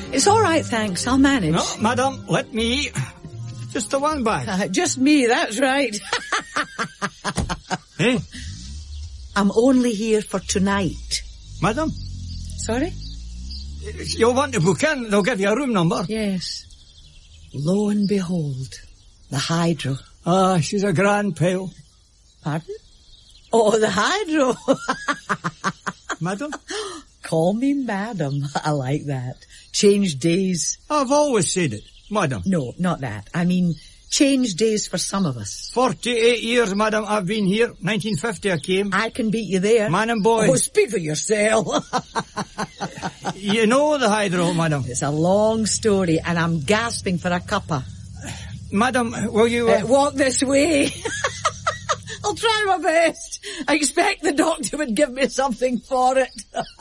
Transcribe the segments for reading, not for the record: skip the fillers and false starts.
It's all right, thanks. I'll manage. No, madam, let me. Just the one bag. Just me, that's right. Eh? I'm only here for tonight. Madam? Sorry? You'll want to book in. They'll give you a room number. Yes. Lo and behold, the Hydro. Ah, she's a grand pale. Pardon? Oh, the Hydro. Madam? Call me madam. I like that. Change days. I've always said it, madam. No, not that. I mean, change days for some of us. 48 years, madam, I've been here. 1950 I came. I can beat you there. Man and boy. Oh, speak for yourself. You know the Hydro, madam. It's a long story, and I'm gasping for a cuppa. Madam, will you... Walk this way. I'll try my best. I expect the doctor would give me something for it.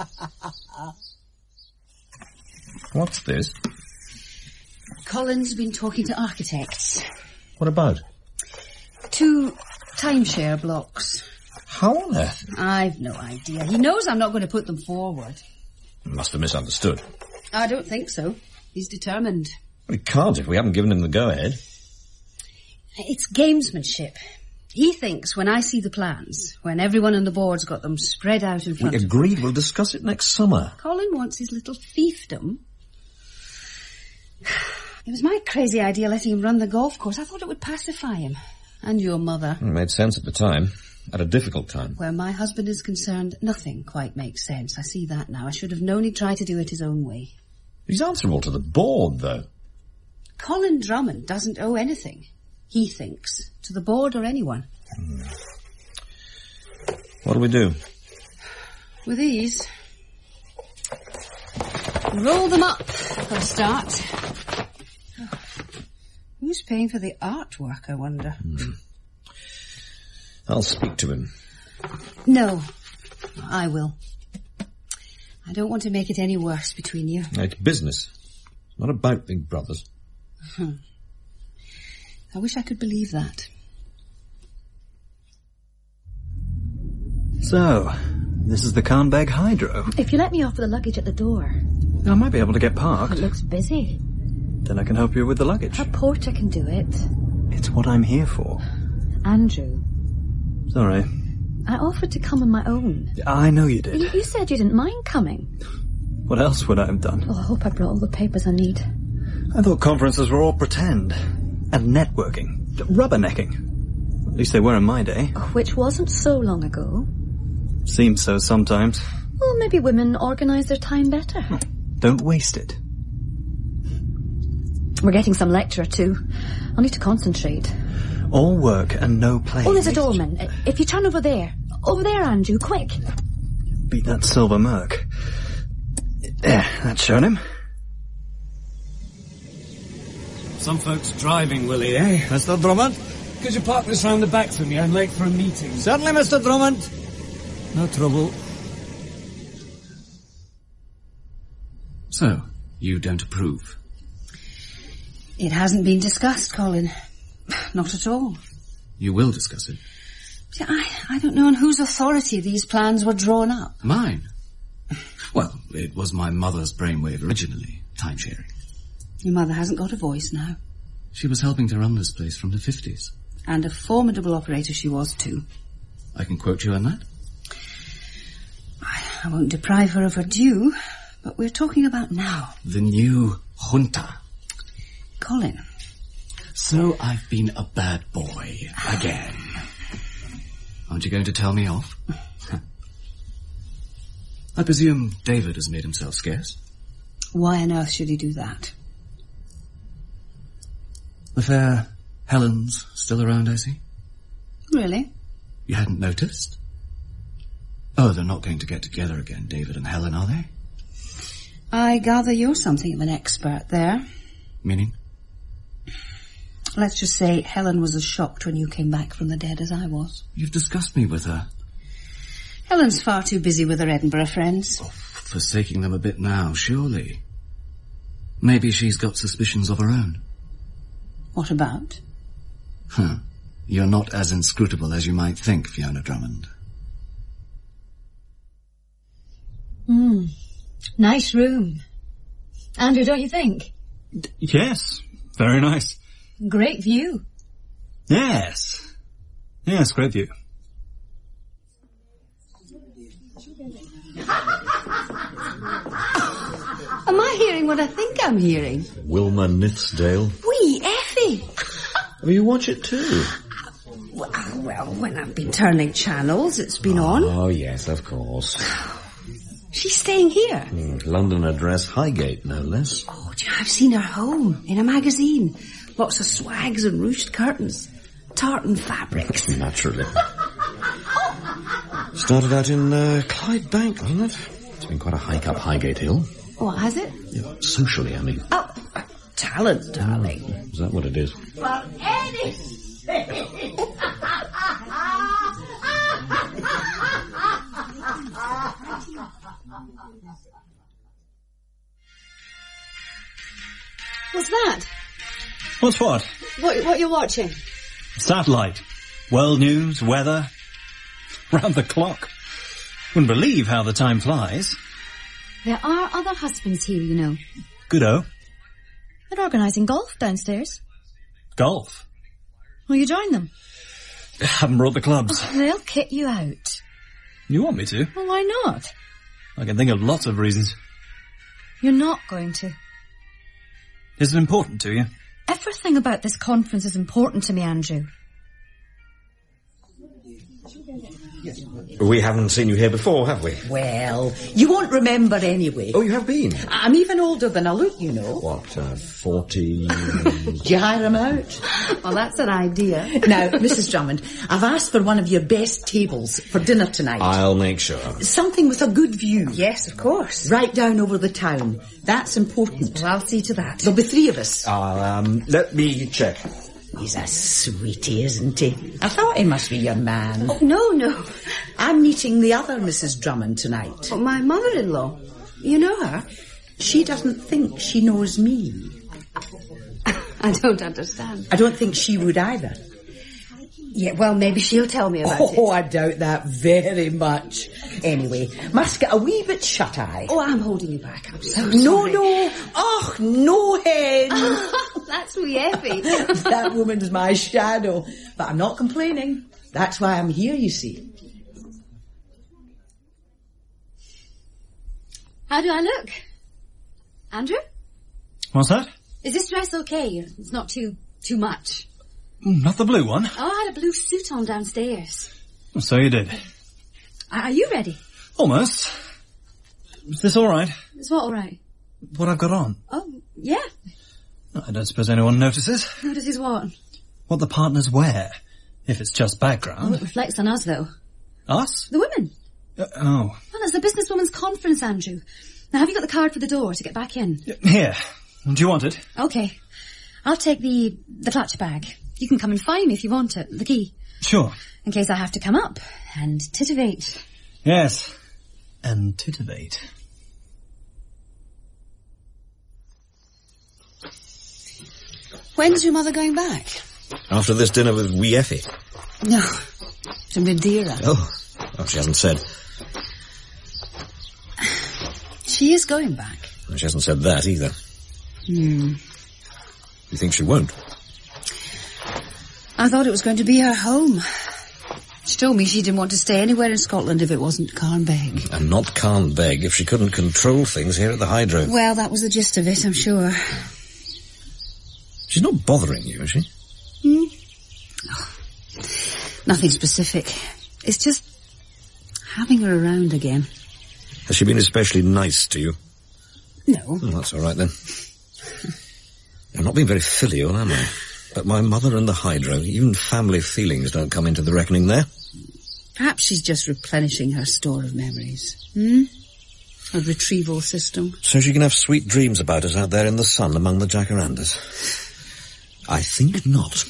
What's this? Colin's been talking to architects. What about? 2 timeshare blocks. How on earth? I've no idea. He knows I'm not going to put them forward. Must have misunderstood. I don't think so. He's determined. Well, he can't if we haven't given him the go-ahead. It's gamesmanship. He thinks when I see the plans, when everyone on the board's got them spread out in front We agreed we'll discuss it next summer. Colin wants his little fiefdom. It was my crazy idea letting him run the golf course. I thought it would pacify him. And your mother. It made sense at the time. At a difficult time. Where my husband is concerned, nothing quite makes sense. I see that now. I should have known he'd try to do it his own way. He's answerable to the board, though. Colin Drummond doesn't owe anything, he thinks, to the board or anyone. What do we do? With these, roll them up for a start. Oh, who's paying for the artwork, I wonder? I'll speak to him. No, I will. I don't want to make it any worse between you. It's business. Not about Big Brothers. I wish I could believe that. So, this is the Carnbeg Hydro. If you let me off with the luggage at the door. I might be able to get parked. It looks busy. Then I can help you with the luggage. A porter can do it. It's what I'm here for. Andrew. Sorry. I offered to come on my own. I know you did. You said you didn't mind coming. What else would I have done? Oh, I hope I brought all the papers I need. I thought conferences were all pretend. And networking. Rubbernecking. At least they were in my day. Which wasn't so long ago. Seems so sometimes. Well, maybe women organise their time better. Don't waste it. We're getting some lecture too. I'll need to concentrate. All work and no play. Oh, there's a doorman. If you turn over there. Over there, Andrew, quick. Beat that silver Merc. There, that's shown him. Some folks driving, Willie, eh? Mr. Drummond? Could you park this round the back for me? I'm late for a meeting. Certainly, Mr. Drummond. No trouble. So, you don't approve? It hasn't been discussed, Colin. Not at all. You will discuss it? See, I don't know on whose authority these plans were drawn up. Mine? Well, it was my mother's brainwave originally, time-sharing. Your mother hasn't got a voice now. She was helping to run this place from the 50s. And a formidable operator she was too. I can quote you on that? I won't deprive her of her due, but we're talking about now. The new junta. Colin. So I've been a bad boy again. Aren't you going to tell me off? I presume David has made himself scarce. Why on earth should he do that? The fair Helen's still around, I see. Really? You hadn't noticed? Oh, they're not going to get together again, David and Helen, are they? I gather you're something of an expert there. Meaning? Let's just say Helen was as shocked when you came back from the dead as I was. You've discussed me with her. Helen's far too busy with her Edinburgh friends. Oh, forsaking them a bit now, surely. Maybe she's got suspicions of her own. What about? You're not as inscrutable as you might think, Fiona Drummond. Nice room. Andrew, don't you think? Yes, very nice. Great view. Yes, great view. Am I hearing what I think I'm hearing? Wilma Nithsdale. Wee Effie! Oh, you watch it too? Well, when I've been turning channels, it's been on. Oh, yes, of course. She's staying here. London address, Highgate, no less. Oh, do you know, I've seen her home in a magazine. Lots of swags and ruched curtains. Tartan fabrics. Naturally. Started out in Clydebank, wasn't it? It's been quite a hike up Highgate Hill. Oh, has it? Yeah, socially, I mean. Oh, talent, darling. Is that what it is? For Eddie! What's that? What's what? What you're watching? Satellite. World news, weather. Round the clock. Wouldn't believe how the time flies. There are other husbands here, you know. Good-o. They're organising golf downstairs. Golf. Will you join them? Haven't brought the clubs. They'll kit you out. You want me to? Well, why not? I can think of lots of reasons. You're not going to. Is it important to you? Everything about this conference is important to me, Andrew. We haven't seen you here before, have we? Well, you won't remember anyway. Oh, you have been? I'm even older than I look, you know. What, 40? Did you hire him out? Well, that's an idea. Now, Mrs. Drummond, I've asked for one of your best tables for dinner tonight. I'll make sure. Something with a good view. Yes, of course. Right down over the town. That's important. Well, I'll see to that. There'll be 3 of us. Let me check. He's a sweetie, isn't he? I thought he must be your man. Oh, no. I'm meeting the other Mrs. Drummond tonight. Oh, my mother-in-law. You know her? She doesn't think she knows me. I don't understand. I don't think she would either. Yeah, well, maybe she'll tell me about it. Oh, I doubt that very much. Anyway, must get a wee bit shut-eye. Oh, I'm holding you back. I'm so sorry. No. Oh, no, hen. That's wee Effie. That woman's my shadow. But I'm not complaining. That's why I'm here, you see. How do I look? Andrew? What's that? Is this dress okay? It's not too much. Not the blue one. Oh, I had a blue suit on downstairs. So you did. Are you ready? Almost. Is this all right? Is what all right? What I've got on? Oh, yeah. I don't suppose anyone notices. Notices what? What the partners wear. If it's just background. Oh, it reflects on us, though. Us? The women. Oh. Well, it's a businesswoman's conference, Andrew. Now, have you got the card for the door to get back in? Here. Do you want it? Okay. I'll take the clutch bag. You can come and find me if you want it. The key. Sure. In case I have to come up and titivate. Yes. And titivate. When's your mother going back? After this dinner with wee Effie. No, to Madeira. Oh, she hasn't said. She is going back. She hasn't said that either. You think she won't? I thought it was going to be her home. She told me she didn't want to stay anywhere in Scotland if it wasn't Carnbeg. And not Carnbeg if she couldn't control things here at the Hydro. Well, that was the gist of it, I'm sure. She's not bothering you, is she? Oh, nothing specific. It's just having her around again. Has she been especially nice to you? No. Oh, that's all right then. I'm not being very filial, am I? But my mother and the Hydro, even family feelings don't come into the reckoning there. Perhaps she's just replenishing her store of memories. Her retrieval system. So she can have sweet dreams about us out there in the sun among the jacarandas. I think not.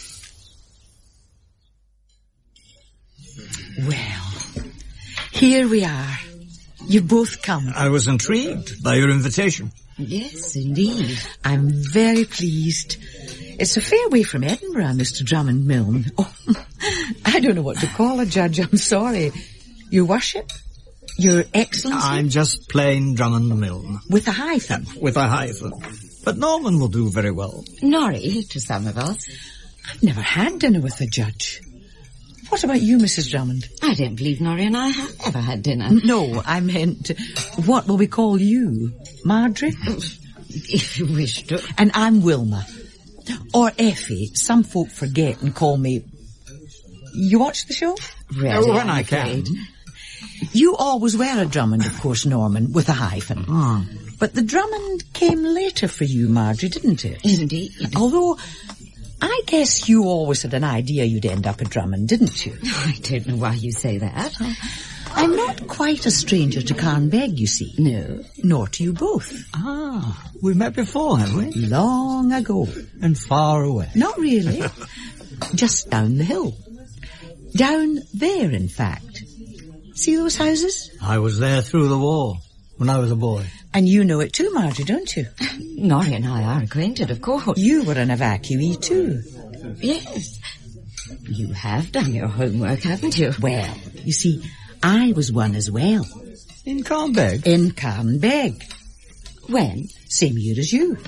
Well, here we are. You've both come. I was intrigued by your invitation. Yes, indeed. I'm very pleased. It's a fair way from Edinburgh, Mr. Drummond Milne. Oh, I don't know what to call a judge, I'm sorry. Your worship? Your Excellency? I'm just plain Drummond Milne. With a hyphen? With a hyphen. But Norman will do very well. Norrie, to some of us. I've never had dinner with a judge. What about you, Mrs. Drummond? I don't believe Norrie and I have ever had dinner. No, I meant, what will we call you? Marjorie? If you wish to. And I'm Wilma. Or Effie. Some folk forget and call me... You watch the show? Really, when I'm I afraid. can. You always were a Drummond, of course, Norman, with a hyphen. But the Drummond came later for you, Marjorie, didn't it? Indeed. Although, I guess you always had an idea you'd end up a Drummond, didn't you? I don't know why you say that. I'm not quite a stranger to Carnbeg, you see. No. Nor to you both. We've met before, have we? Long ago. And far away. Not really. Just down the hill. Down there, in fact. See those houses? I was there through the war, when I was a boy. And you know it too, Marjorie, don't you? Norrie and I are acquainted, of course. You were an evacuee too. Yes. You have done your homework, haven't you? Well, you see, I was one as well. In Carnbeg? In Carnbeg. When? Same year as you.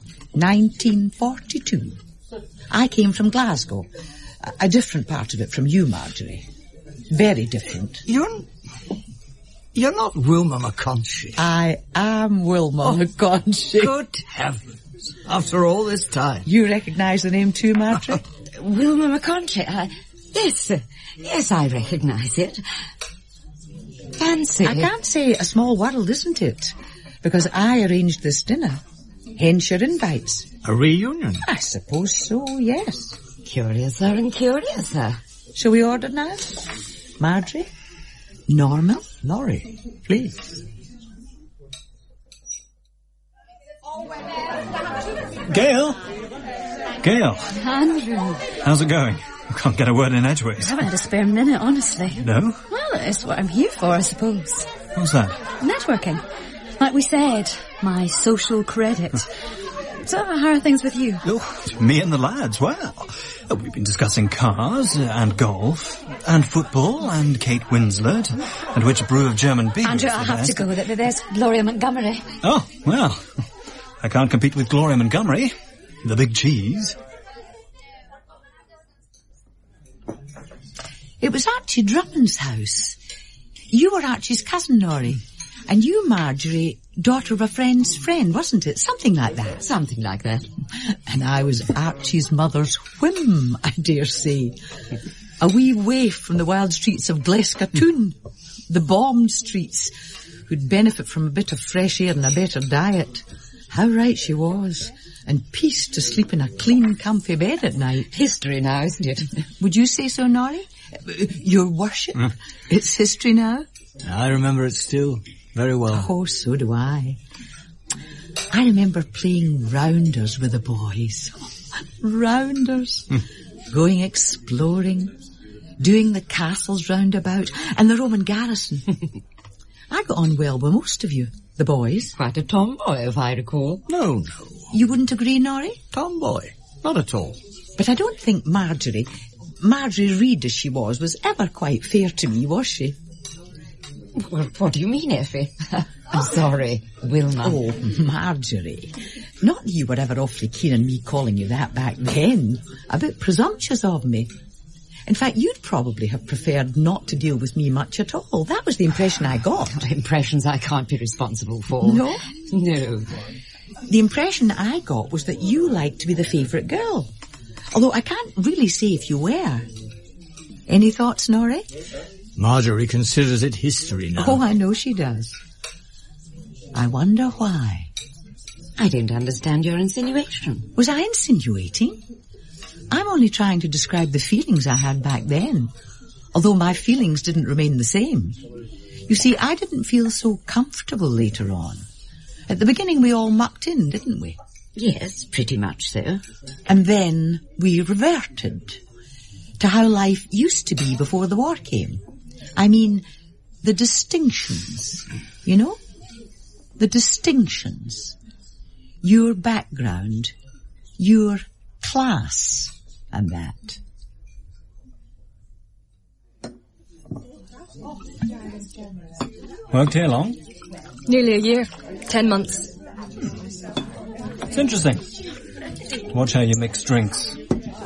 1942. I came from Glasgow. A different part of it from you, Marjorie. Very different. You're not Wilma McConchie. I am Wilma McConchie. Good heavens. After all this time. You recognise the name too, Marjorie? Wilma McConchie. Yes, I recognise it. Fancy. I can't say a small world, isn't it? Because I arranged this dinner. Hence your invites. A reunion? I suppose so, yes. Curiouser and curiouser. Shall we order now? Marjorie? Norman? Norrie, please. Gail? Gail, Andrew, how's it going? I can't get a word in edgeways. I haven't had a spare minute, honestly. No? Well, it's what I'm here for, I suppose. What's that? Networking. Like we said, my social credit. So, how are things with you? Oh, me and the lads, well. We've been discussing cars and golf and football and Kate Winslet and which brew of German beer. Andrew, I'll have to go. There's Gloria Montgomery. Oh, well, I can't compete with Gloria Montgomery, the big cheese. It was Archie Drummond's house. You were Archie's cousin, Norrie. And you, Marjorie, daughter of a friend's friend, wasn't it? Something like that. Something like that. And I was Archie's mother's whim, I dare say. A wee waif from the wild streets of Glasgow, the bombed streets, who'd benefit from a bit of fresh air and a better diet. How right she was. And peace to sleep in a clean, comfy bed at night. History now, isn't it? Would you say so, Norrie? Your worship? It's history now? I remember it still. Very well. Oh, so do I. I remember playing rounders with the boys. Rounders. Going exploring, doing the castles roundabout, and the Roman garrison. I got on well with most of you, the boys. Quite a tomboy, if I recall. No. You wouldn't agree, Norrie? Tomboy. Not at all. But I don't think Marjorie Reed as she was ever quite fair to me, was she? Well, what do you mean, Effie? I'm sorry, Wilma. Oh, Marjorie. Not that you were ever awfully keen on me calling you that back then. A bit presumptuous of me. In fact, you'd probably have preferred not to deal with me much at all. That was the impression I got. Impressions I can't be responsible for. No? No. The impression I got was that you liked to be the favourite girl. Although I can't really say if you were. Any thoughts, Norrie? Marjorie considers it history now. Oh, I know she does. I wonder why. I don't understand your insinuation. Was I insinuating? I'm only trying to describe the feelings I had back then, although my feelings didn't remain the same. You see, I didn't feel so comfortable later on. At the beginning we all mucked in, didn't we? Yes, pretty much so. And then we reverted to how life used to be before the war came. I mean, the distinctions, you know? The distinctions. Your background, your class, and that. Worked here long? Nearly a year. 10 months. It's interesting. Watch how you mix drinks.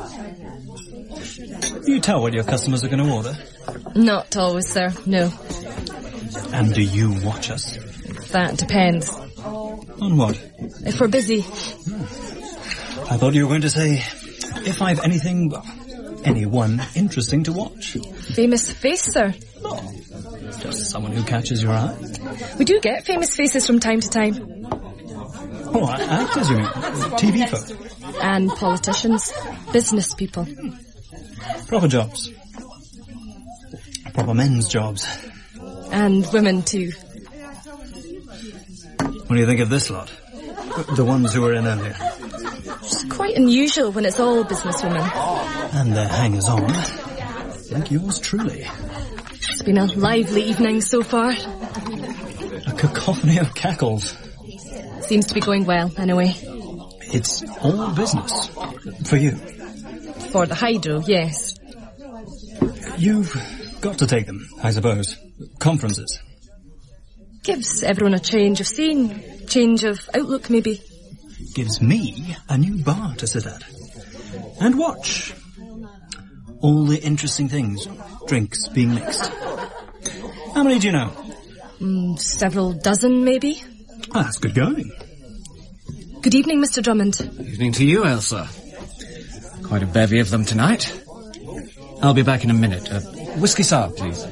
Do you tell what your customers are going to order? Not always, sir. No. And do you watch us? That depends. On what? If we're busy. I thought you were going to say, if I've anyone interesting to watch. Famous face, sir. No. Just someone who catches your eye. We do get famous faces from time to time. Oh, actors, you mean? TV folk? And politicians. Business people. Proper jobs. Proper men's jobs. And women, too. What do you think of this lot? The ones who were in earlier. It's quite unusual when it's all businesswomen. And their hangers-on. Like yours truly. It's been a lively evening so far. A cacophony of cackles. Seems to be going well, anyway. It's all business. For you. For the hydro, yes. You've got to take them, I suppose. Conferences. Gives everyone a change of scene. Change of outlook, maybe. Gives me a new bar to sit at. And watch. All the interesting things. Drinks being mixed. How many do you know? Several dozen, maybe. Ah, that's good going. Good evening, Mr. Drummond. Evening to you, Elsa. Quite a bevy of them tonight. I'll be back in a minute. Whiskey sour, please.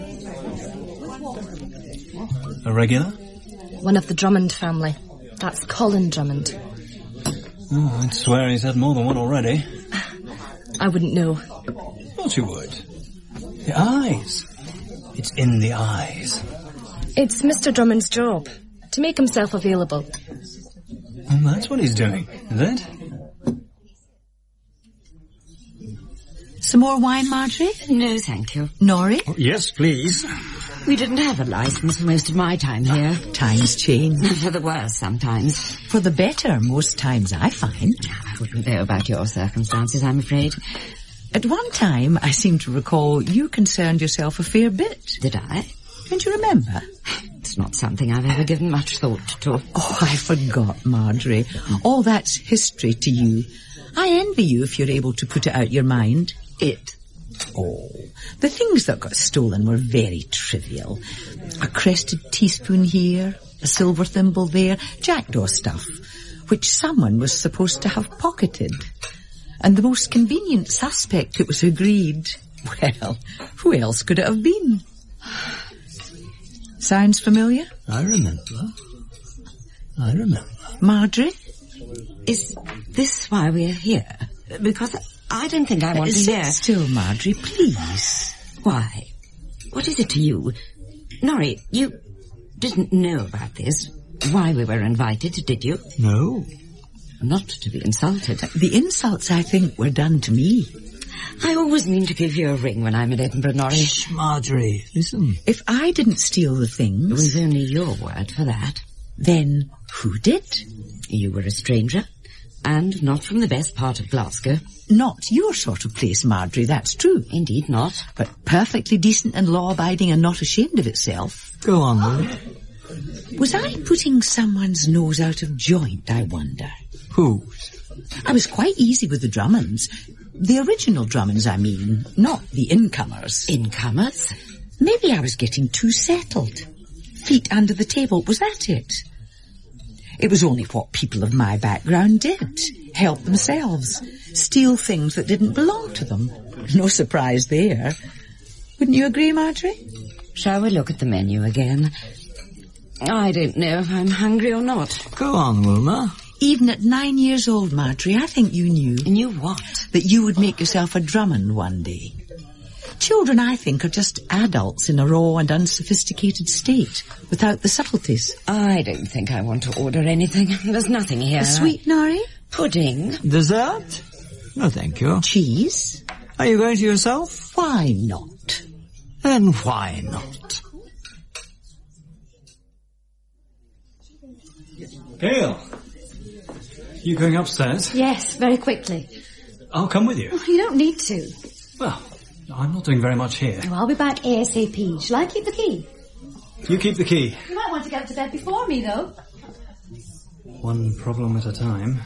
A regular? One of the Drummond family. That's Colin Drummond. Oh, I'd swear he's had more than one already. I wouldn't know. What you would? The eyes. It's in the eyes. It's Mr. Drummond's job to make himself available. And that's what he's doing, is it? Some more wine, Marjorie? No, thank you. Norrie? Oh, yes, please. We didn't have a licence for most of my time here. Times change. For the worse, sometimes. For the better, most times, I find. I wouldn't know about your circumstances, I'm afraid. At one time, I seem to recall you concerned yourself a fair bit. Did I? Don't you remember? It's not something I've ever given much thought to. Oh, I forgot, Marjorie. All that's history to you. I envy you if you're able to put it out your mind. It? Oh, the things that got stolen were very trivial. A crested teaspoon here, a silver thimble there, jackdaw stuff, which someone was supposed to have pocketed. And the most convenient suspect, it was agreed. Well, who else could it have been? Sounds familiar? I remember. Marjorie? Is this why we're here? Because I don't think I want to hear... Sit still, Marjorie, please. Why? What is it to you? Norrie, you didn't know about this, why we were invited, did you? No. Not to be insulted. The insults, I think, were done to me. I always mean to give you a ring when I'm at Edinburgh, Norrie. Shh, Marjorie, listen. If I didn't steal the things... We've only your word for that. Then who did? You were a stranger, and not from the best part of Glasgow. Not your sort of place, Marjorie, that's true. Indeed not. But perfectly decent and law-abiding and not ashamed of itself. Go on, Lily. Was I putting someone's nose out of joint, I wonder? Whose? I was quite easy with the Drummonds. The original Drummonds, I mean, not the incomers. Incomers? Maybe I was getting too settled. Feet under the table, was that it? It was only what people of my background did. Help themselves. Steal things that didn't belong to them. No surprise there. Wouldn't you agree, Marjorie? Shall we look at the menu again? I don't know if I'm hungry or not. Go on, Wilma. Even at 9 years old, Marjorie, I think you knew... Knew what? That you would make yourself a Drummond one day. Children, I think, are just adults in a raw and unsophisticated state, without the subtleties. I don't think I want to order anything. There's nothing here. A sweet, Norrie? Pudding. Dessert? No, thank you. Cheese? Are you going to yourself? Why not? Then why not? Gail, you going upstairs? Yes, very quickly. I'll come with you. Oh, you don't need to. Well, I'm not doing very much here. Oh, I'll be back ASAP. Shall I keep the key? You keep the key. You might want to get up to bed before me, though. One problem at a time.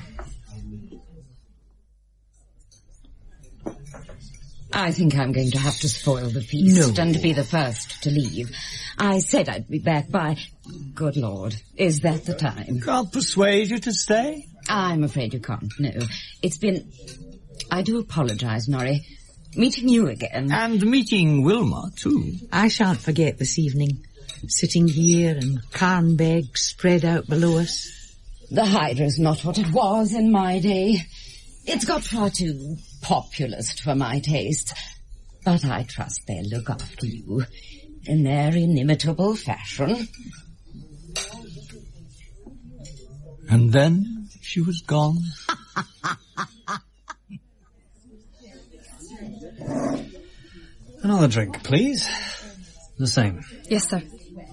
I think I'm going to have to spoil the feast and be the first to leave. I said I'd be back by... Good Lord, is that the time? Can't persuade you to stay? I'm afraid you can't, no. It's been... I do apologise, Norrie. Meeting you again. And meeting Wilma, too. I shan't forget this evening. Sitting here and Carnbeg spread out below us. The Hydra's not what it was in my day. It's got far too populist for my taste. But I trust they'll look after you in their inimitable fashion. And then she was gone. Another drink, please. The same. Yes, sir.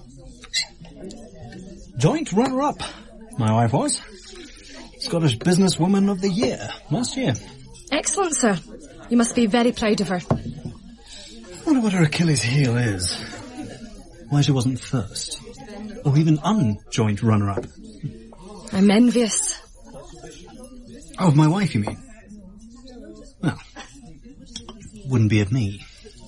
Joint runner-up, my wife was. Scottish Businesswoman of the Year last year. Excellent, sir. You must be very proud of her. I wonder what her Achilles heel is. Why she wasn't first. Or even unjoint runner-up. I'm envious. Oh, of my wife, you mean? Well, wouldn't be of me.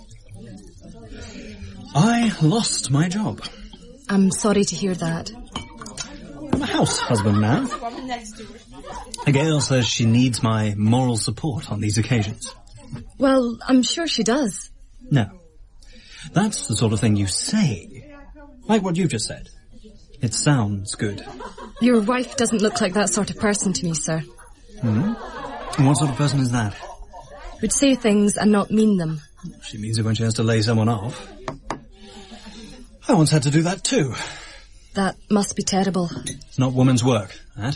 I lost my job. I'm sorry to hear that. I'm a house husband now. Gail says she needs my moral support on these occasions. Well, I'm sure she does. No. That's the sort of thing you say. Like what you've just said. It sounds good. Your wife doesn't look like that sort of person to me, sir. Hmm? And what sort of person is that? Would say things and not mean them. She means it when she has to lay someone off. I once had to do that too. That must be terrible. It's not woman's work, that.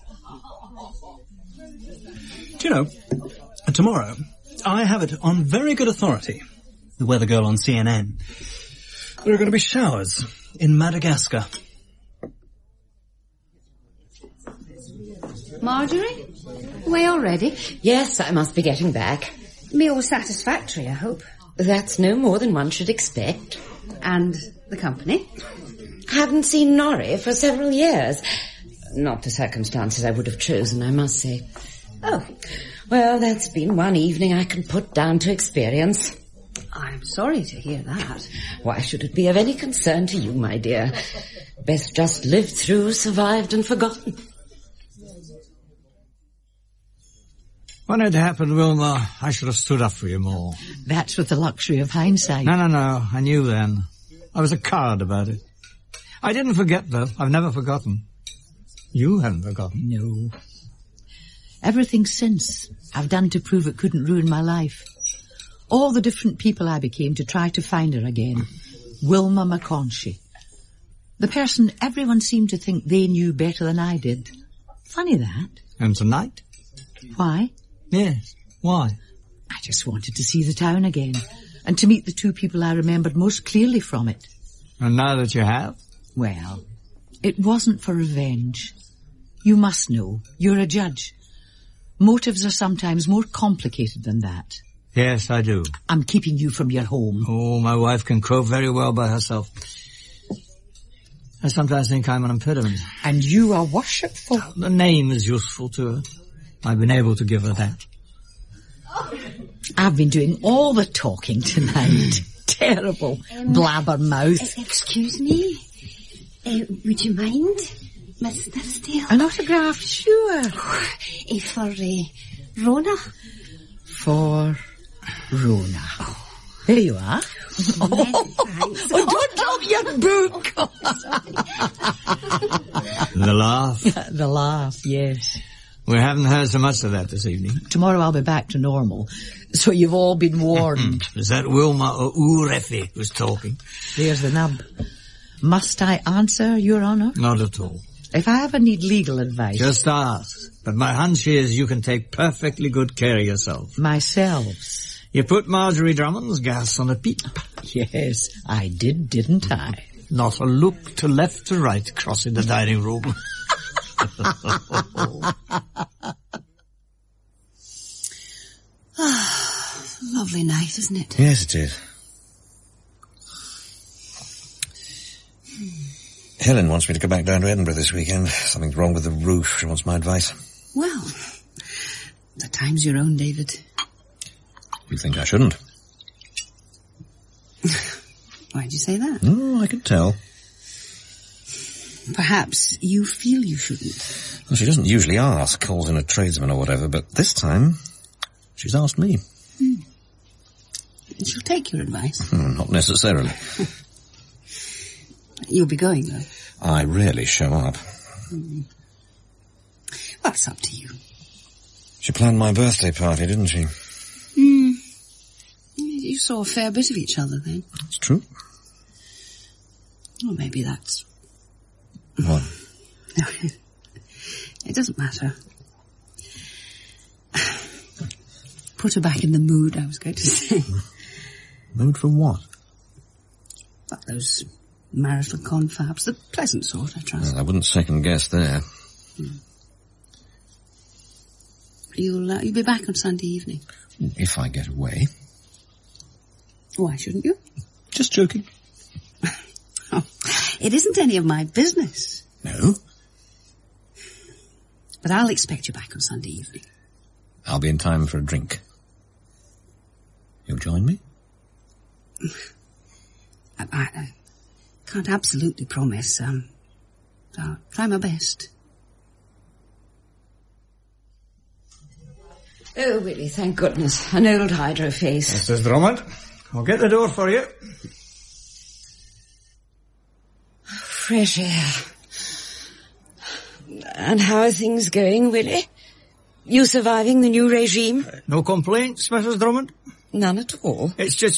Do you know, tomorrow, I have it on very good authority, the weather girl on CNN, there are going to be showers in Madagascar. Marjorie? Away already? Yes, I must be getting back. Meal satisfactory, I hope. That's no more than one should expect. And the company? Haven't seen Norrie for several years. Not the circumstances I would have chosen, I must say. Oh, well, that's been one evening I can put down to experience. I'm sorry to hear that. Why should it be of any concern to you, my dear? Best just lived through, survived and forgotten. When it happened, Wilma, I should have stood up for you more. That's with the luxury of hindsight. No. I knew then. I was a coward about it. I didn't forget, though. I've never forgotten. You haven't forgotten. No. Everything since I've done to prove it couldn't ruin my life. All the different people I became to try to find her again. Wilma McConshy. The person everyone seemed to think they knew better than I did. Funny that. And tonight? Why? Yes. Why? I just wanted to see the town again and to meet the two people I remembered most clearly from it. And now that you have? Well, it wasn't for revenge. You must know. You're a judge. Motives are sometimes more complicated than that. Yes, I do. I'm keeping you from your home. Oh, my wife can crow very well by herself. I sometimes think I'm an impediment. And you are worshipful. The name is useful to her. I've been able to give her that. I've been doing all the talking tonight. Terrible blabbermouth. Excuse me? Would you mind, Miss Nithsdale? An autograph, sure. For Rona? For Rona. There you are. Don't drop your book. The laugh. The laugh, yes. We haven't heard so much of that this evening. Tomorrow I'll be back to normal. So you've all been warned. Is that Wilma or Urefi who's talking? There's the nub. Must I answer, Your Honour? Not at all. If I ever need legal advice... Just ask. But my hunch is you can take perfectly good care of yourself. Myself. You put Marjorie Drummond's gas on a peep. Yes, I did, didn't I? Not a look to left to right crossing the dining room. Lovely night. night, isn't it? Yes, it is. Helen wants me to go back down to Edinburgh this weekend. Something's wrong with the roof. She wants my advice. Well, the time's your own, David. You think I shouldn't? Why'd you say that? Oh, I can tell. Perhaps you feel you shouldn't. Well, she doesn't usually ask, calls in a tradesman or whatever, but this time she's asked me. She'll take your advice. Not necessarily. You'll be going, though. I rarely show up. Well, it's up to you. She planned my birthday party, didn't she? You saw a fair bit of each other then. That's true. Well, maybe that's... What? No, it doesn't matter. Put her back in the mood, I was going to say. Mood for what? Well, those marital confabs, the pleasant sort, I trust. Well, I wouldn't second guess there. You'll be back on Sunday evening. If I get away. Why shouldn't you? Just joking. Oh, it isn't any of my business. No? But I'll expect you back on Sunday evening. I'll be in time for a drink. You'll join me? I can't absolutely promise. I'll try my best. Oh, Willie, thank goodness. An old hydro face. Mrs. Drummond, I'll get the door for you. Fresh air. And how are things going, Willie? You surviving the new regime? No complaints, Mrs. Drummond? None at all.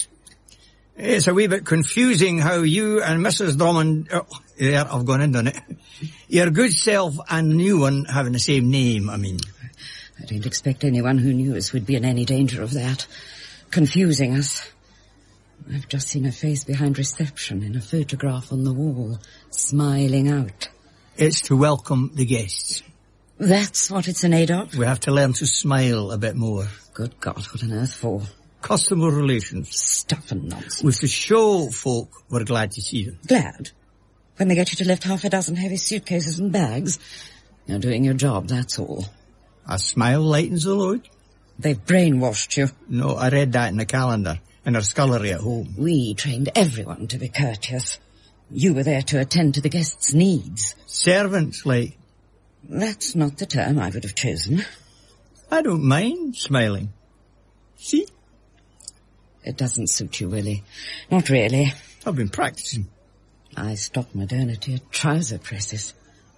It's a wee bit confusing how you and Mrs. Drummond... Oh, there, I've gone in on it. Your good self and the new one having the same name, I mean. I didn't expect anyone who knew us would be in any danger of that. Confusing us. I've just seen a face behind reception in a photograph on the wall, smiling out. It's to welcome the guests. That's what it's in aid of? We have to learn to smile a bit more. Good God, what on earth for? Customer relations. Stuff and nonsense. With to show folk we're glad to see them. Glad? When they get you to lift half a dozen heavy suitcases and bags? You're doing your job, that's all. A smile lightens the load. They've brainwashed you. No, I read that in the calendar, in our scullery at home. We trained everyone to be courteous. You were there to attend to the guests' needs. Servants, like. That's not the term I would have chosen. I don't mind smiling. See? It doesn't suit you, Willie. Not really. I've been practicing. I stopped modernity at trouser presses.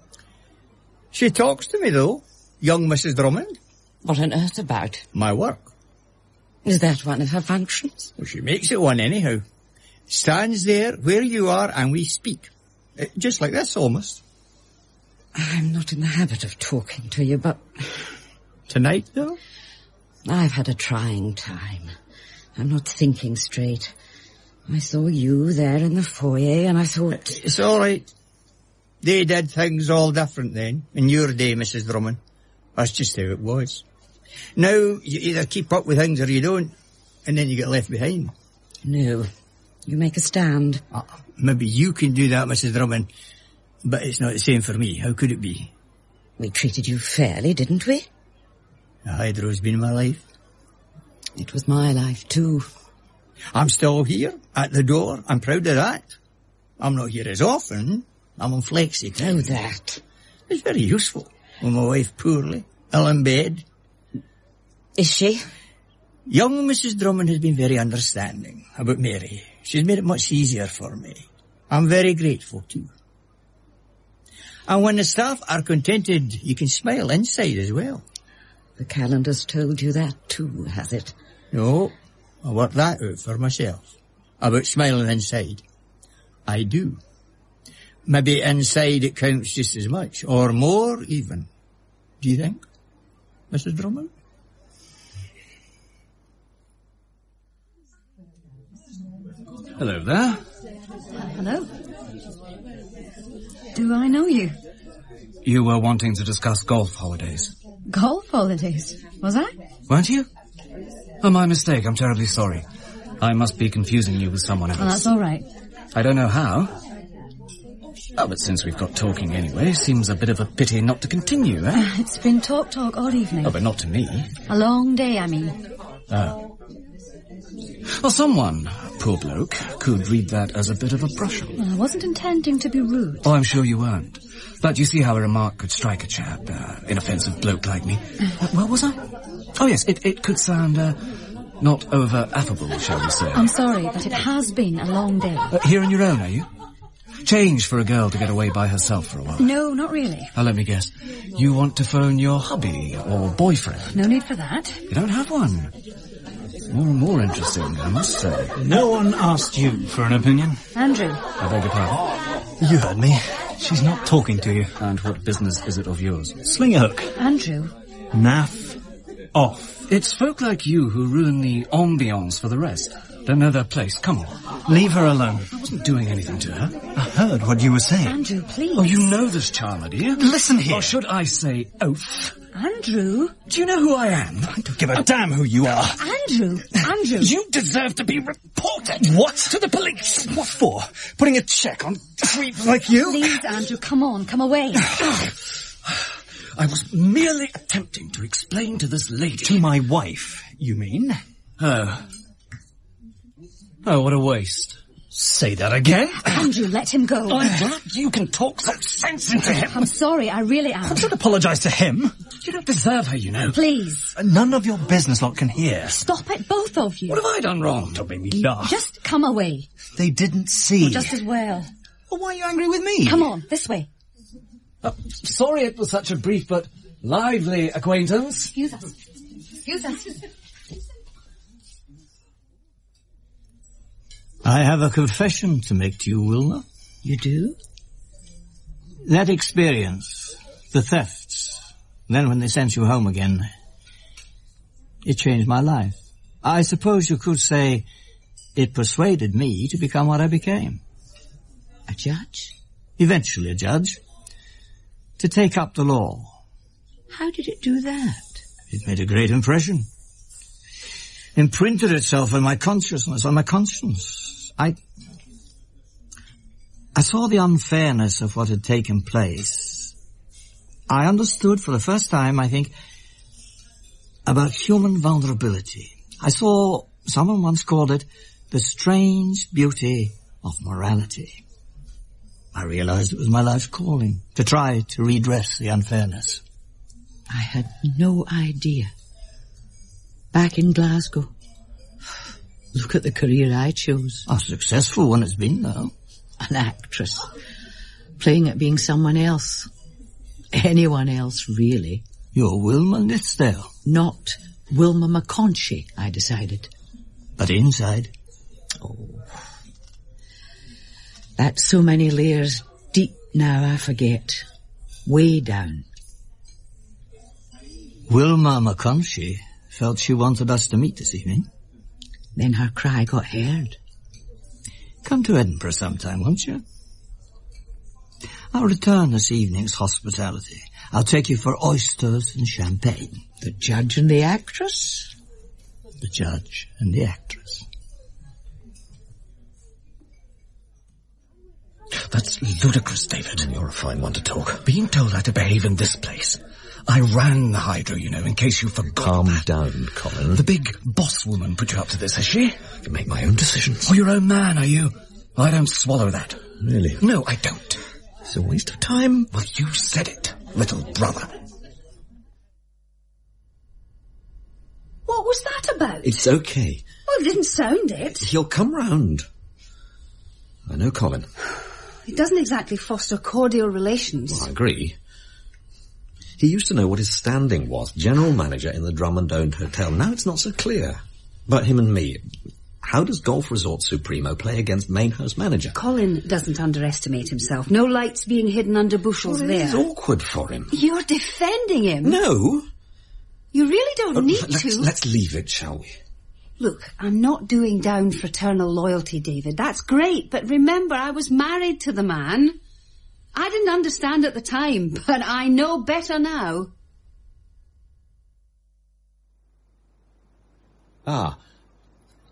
She talks to me, though, young Mrs. Drummond. What on earth about? My work. Is that one of her functions? Well, she makes it one anyhow. Stands there where you are and we speak. Just like this, almost. I'm not in the habit of talking to you, but... Tonight, though? I've had a trying time. I'm not thinking straight. I saw you there in the foyer and I thought... It's all right. They did things all different then, in your day, Mrs. Drummond. That's just how it was. Now, you either keep up with things or you don't, and then you get left behind. No. You make a stand. Maybe you can do that, Mrs. Drummond, but it's not the same for me. How could it be? We treated you fairly, didn't we? The hydro's been in my life. It was my life, too. I'm still here, at the door. I'm proud of that. I'm not here as often. I'm on flexi. Oh, that. It's very useful. When my wife poorly, ill in bed. Is she? Young Mrs. Drummond has been very understanding about Mary. She's made it much easier for me. I'm very grateful, too. And when the staff are contented, you can smile inside as well. The calendar's told you that, too, has it? No, I worked that out for myself. About smiling inside. I do. Maybe inside it counts just as much, or more even. Do you think, Mrs. Drummond? Hello there. Hello. Do I know you? You were wanting to discuss golf holidays. Golf holidays, was I? Weren't you? Oh, my mistake. I'm terribly sorry. I must be confusing you with someone else. Well, that's all right. I don't know how. Oh, but since we've got talking anyway, seems a bit of a pity not to continue, eh? It's been talk all evening. Oh, but not to me. A long day, I mean. Oh. Well, someone, poor bloke, could read that as a bit of a brush-off. Well, I wasn't intending to be rude. Oh, I'm sure you weren't. But you see how a remark could strike a chap, inoffensive bloke like me. Where was I? Oh, yes, it could sound, not over-affable, shall we say. I'm sorry, but it has been a long day. Here on your own, are you? Change for a girl to get away by herself for a while. No, not really. Now, let me guess. You want to phone your hubby or boyfriend? No need for that. You don't have one. More and more interesting, I must say. No one asked you for an opinion. Andrew. I beg your pardon? You heard me. She's not talking to you. And what business is it of yours? Sling a hook. Andrew. Naff off. It's folk like you who ruin the ambiance for the rest. Don't know their place. Come on. Leave her alone. I wasn't doing anything to her. I heard what you were saying. Andrew, please. Oh, you know this charmer, do you? Listen here. Or should I say oaf? Andrew. Do you know who I am? I don't give a damn who you are. Andrew. Andrew. You deserve to be reported. What? To the police. What for? Putting a check on creeps like you? Please, Andrew, come on, come away. I was merely attempting to explain to this lady... To my wife, you mean? Oh. Oh, what a waste. Say that again? Andrew, let him go. I'm glad you can talk some sense into him. I'm sorry, I really am. Don't apologise to him. You don't deserve her, you know. Please. None of your business lot can hear. Stop it, both of you. What have I done wrong? Don't make me laugh. Just come away. They didn't see. Just as well. Well, why are you angry with me? Come on, this way. Sorry it was such a brief but lively acquaintance. Excuse us. Excuse us. I have a confession to make to you, Wilma. You do? That experience, the thefts, then when they sent you home again, it changed my life. I suppose you could say it persuaded me to become what I became. A judge? Eventually a judge. To take up the law. How did it do that? It made a great impression. Imprinted itself on my consciousness, on my conscience. I saw the unfairness of what had taken place. I understood for the first time, I think, about human vulnerability. I saw, someone once called it, the strange beauty of morality. I realized it was my life's calling, to try to redress the unfairness. I had no idea. Back in Glasgow. Look at the career I chose. A successful one it's been, though. An actress. Playing at being someone else. Anyone else, really. You're Wilma Nithsdale. Not Wilma McConchy, I decided. But inside? Oh. That's so many layers deep now I forget. Way down. Wilma McConchy felt she wanted us to meet this evening. Then her cry got heard. Come to Edinburgh sometime, won't you? I'll return this evening's hospitality. I'll take you for oysters and champagne. The judge and the actress? The judge and the actress. That's ludicrous, David. You're a fine one to talk. Being told how to behave in this place. I ran the Hydro, you know, in case you forgot. Calm that. down, Colin. The big boss woman put you up to this, has she? I can make my own decisions. Oh, your own man, are you? I don't swallow that. Really? No, I don't. It's a waste of time. Well, you said it, little brother. What was that about? It's okay. Well, it didn't sound it. He'll come round. I know Colin. It doesn't exactly foster cordial relations. Well, I agree. He used to know what his standing was, general manager in the Drummond owned hotel. Now it's not so clear. But him and me, how does Golf Resort Supremo play against main house manager? Colin doesn't underestimate himself. No lights being hidden under bushels there. It's awkward for him. You're defending him. No. You really don't need to. Let's leave it, shall we? Look, I'm not doing down fraternal loyalty, David. That's great, but remember, I was married to the man. I didn't understand at the time, but I know better now.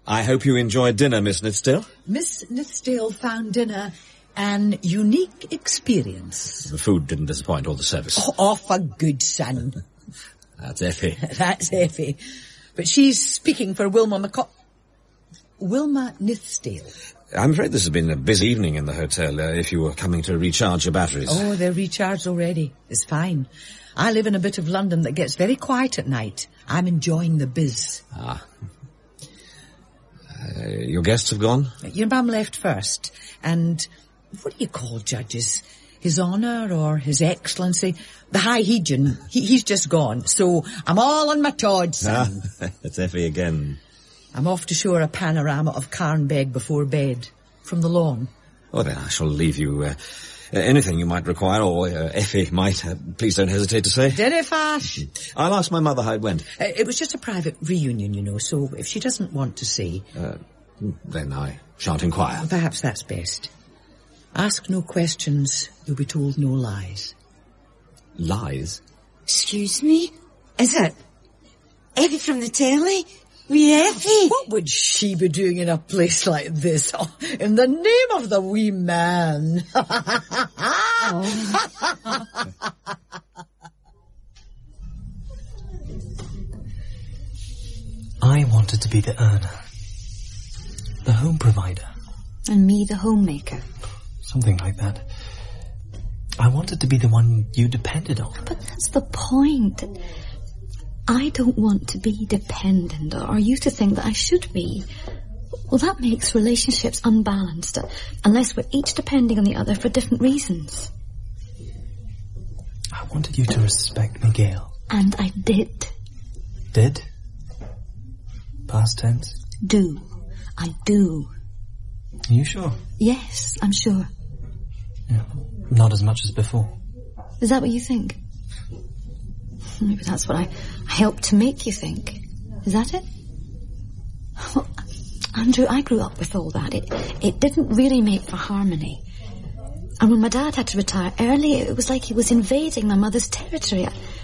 I hope you enjoyed dinner, Miss Nithsdale. Miss Nithsdale found dinner an unique experience. The food didn't disappoint, or the service. Oh, awful good, son. That's Effie. That's Effie. But she's speaking for Wilma Wilma Nithsdale. I'm afraid this has been a busy evening in the hotel, if you were coming to recharge your batteries. Oh, they're recharged already. It's fine. I live in a bit of London that gets very quiet at night. I'm enjoying the biz. Ah. Your guests have gone? Your mum left first, and what do you call judges? His Honour or His Excellency? The High Hegion. He's just gone, so I'm all on my tods, son. It's Effie again. I'm off to show her a panorama of Carnbeg before bed, from the lawn. Oh, then I shall leave you anything you might require, or Effie might. Please don't hesitate to say. Dinner fash. I'll ask my mother how it went. It was just a private reunion, you know, so if she doesn't want to say... then I shan't inquire. Perhaps that's best. Ask no questions, you'll be told no lies. Lies? Excuse me? Is it Effie from the telly? Wee Effie? What would she be doing in a place like this? Oh, in the name of the wee man. I wanted to be the earner. The home provider. And me, the homemaker. Something like that. I wanted to be the one you depended on. But that's the point. I don't want to be dependent, or you to think that I should be. Well, that makes relationships unbalanced, unless we're each depending on the other for different reasons. I wanted you to respect me, Gail. And I did. Did? Past tense? Do. I do. Are you sure? Yes, I'm sure. Yeah, not as much as before. Is that what you think? Maybe that's what I helped to make you think. Is that it? Well, Andrew, I grew up with all that. It didn't really make for harmony. And when my dad had to retire early, it was like he was invading my mother's territory.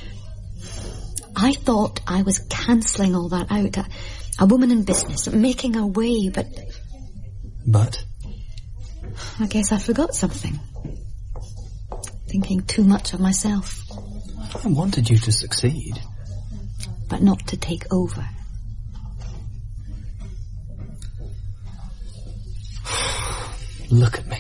I thought I was cancelling all that out. A woman in business, making a way, but... But? I guess I forgot something. Thinking too much of myself. I wanted you to succeed. But not to take over. Look at me.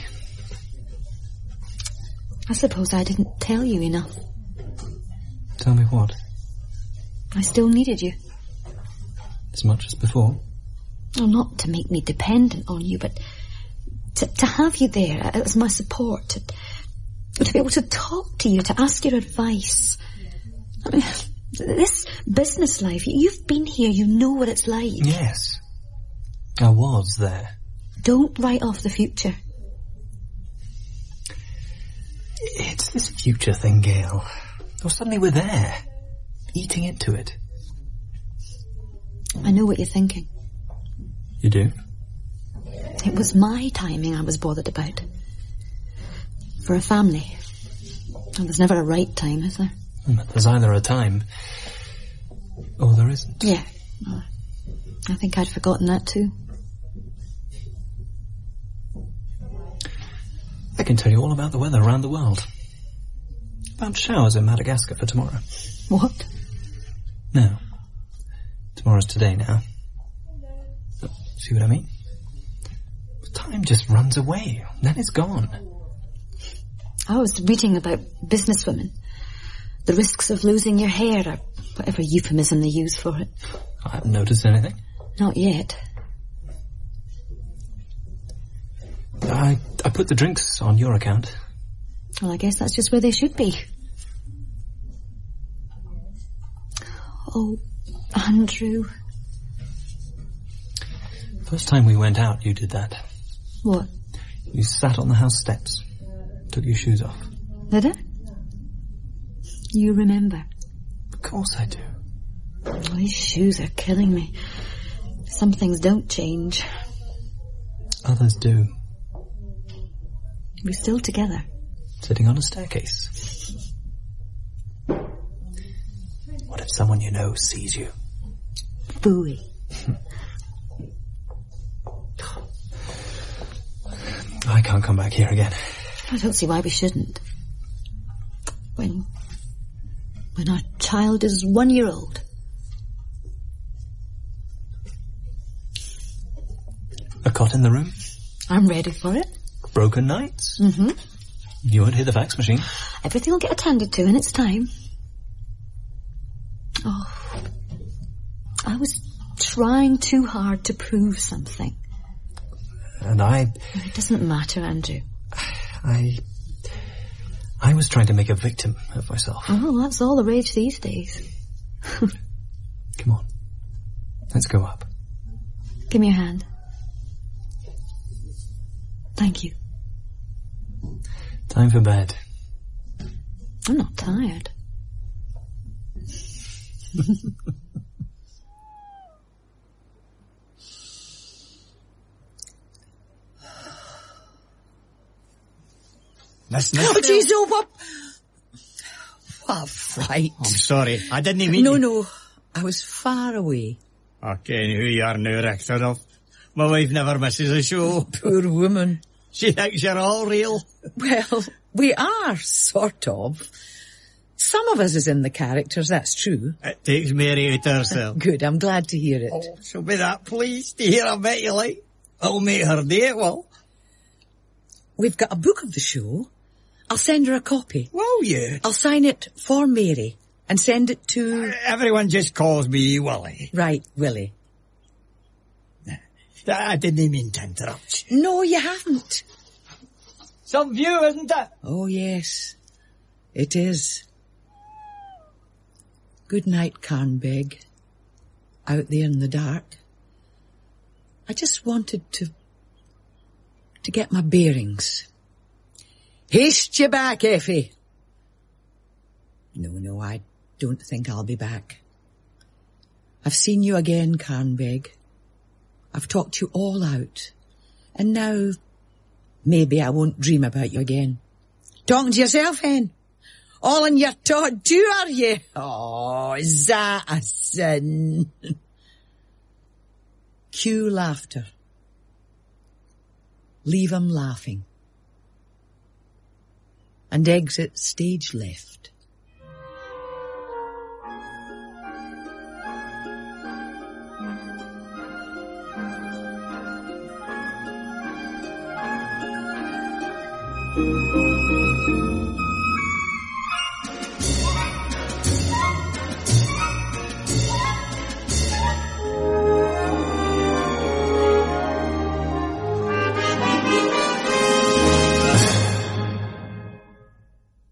I suppose I didn't tell you enough. Tell me what? I still needed you. As much as before? Well, not to make me dependent on you, but to have you there as my support. To be able to talk to you, to ask your advice. I mean, this business life, you've been here, you know what it's like. Yes. I was there. Don't write off the future. It's this future thing, Gail. Or suddenly we're there, eating into it. I know what you're thinking. You do? It was my timing I was bothered about. For a family. And there's never a right time, is there? But there's either a time, or there isn't. Yeah. Well, I think I'd forgotten that too. I can tell you all about the weather around the world. About showers in Madagascar for tomorrow. What? No. Tomorrow's today now. But see what I mean? Time just runs away, then it's gone. I was reading about businesswomen. The risks of losing your hair, or whatever euphemism they use for it. I haven't noticed anything. Not yet. I put the drinks on your account. Well, I guess that's just where they should be. Oh, Andrew. First time we went out, you did that. What? You sat on the house steps, took your shoes off. Did I? You remember? Of course I do. Oh, these shoes are killing me. Some things don't change. Others do. We're still together. Sitting on a staircase. What if someone you know sees you? Booey. I can't come back here again. I don't see why we shouldn't. When our child is 1 year old. A cot in the room? I'm ready for it. Broken nights? Mm-hmm. You won't hear the fax machine. Everything will get attended to in its time. Oh, I was trying too hard to prove something. And It doesn't matter, Andrew. I was trying to make a victim of myself. Oh, that's all the rage these days. Come on. Let's go up. Give me your hand. Thank you. Time for bed. I'm not tired. Listen, Oh, jeez, oh, what a fright. I'm sorry. I didn't mean No, I was far away. I ken who you are now, Richter. My wife never misses a show. Poor woman. She thinks you're all real. Well, we are, sort of. Some of us is in the characters, that's true. It takes Mary out herself. Good, I'm glad to hear it. Oh, she'll be that pleased to hear I bet you like. It'll make her day, it will. We've got a book of the show. I'll send her a copy. Will you? I'll sign it for Mary and send it to... Everyone just calls me Willie. Right, Willie. I didn't mean to interrupt you. No, you haven't. Some view, isn't it? Oh, yes. It is. Good night, Carnbeg. Out there in the dark. I just wanted to get my bearings. Haste you back, Effie. No, I don't think I'll be back. I've seen you again, Carnbeg. I've talked you all out. And now, maybe I won't dream about you again. Talking to yourself, Hen? All in your thought too, are you? Oh, is that a sin? Cue laughter. Leave 'em laughing. And exit stage left.